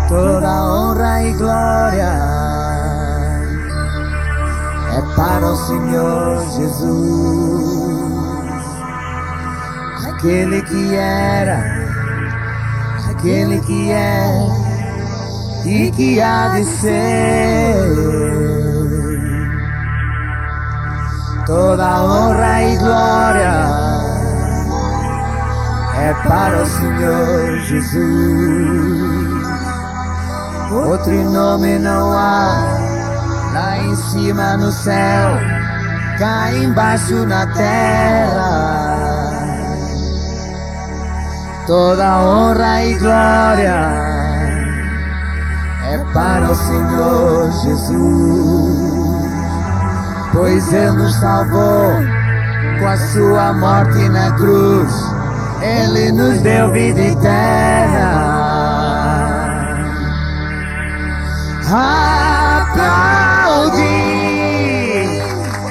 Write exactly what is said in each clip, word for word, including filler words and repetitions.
Toda honra e glória é para o Senhor Jesus, aquele que era, aquele que é e que há de ser. Toda honra e glória é para o Senhor Jesus. Outro nome não há, lá em cima no céu, cá embaixo na terra. Toda honra e glória é para o Senhor Jesus, pois Ele nos salvou com a sua morte na cruz. Ele nos deu vida eterna. Aplaudir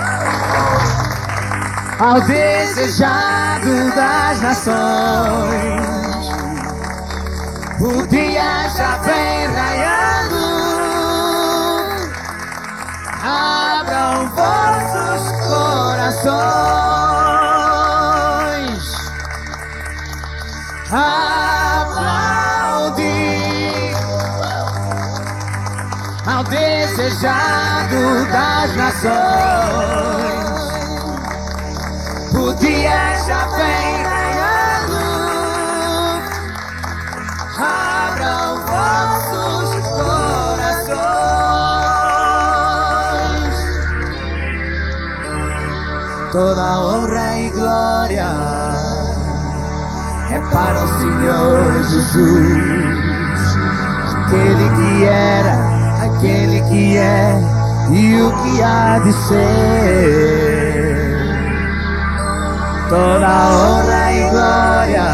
ao desejado das nações. O dia já vem raiando. Abram vossos corações. Aplaudir ao desejado das nações. O dia já vem raiando. Abram vossos corações. Toda honra e glória é para o Senhor Jesus, aquele que era, aquele que é e o que há de ser. Toda honra e glória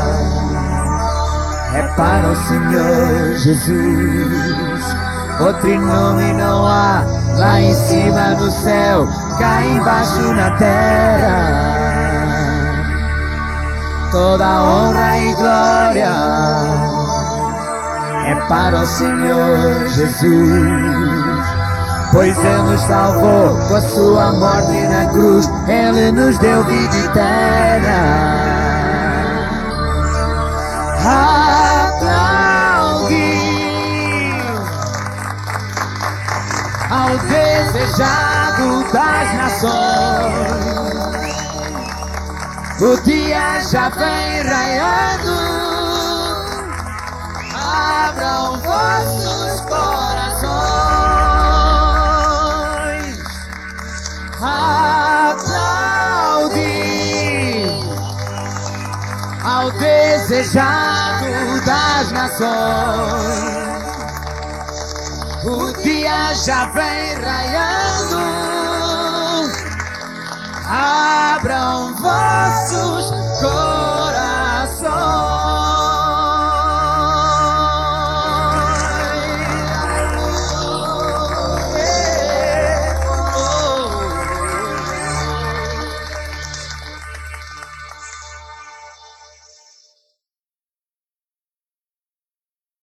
é para o Senhor Jesus. Outro nome não há, lá em cima no céu, cá embaixo na terra. Toda honra e glória é para o Senhor Jesus, pois Ele nos salvou com a sua morte na cruz. Ele nos deu vida eterna. Aplaudir ao desejado das nações. O dia já vem raiando. Abram vossos corações. Aplaudir ao desejado das nações. O dia já vem raiando.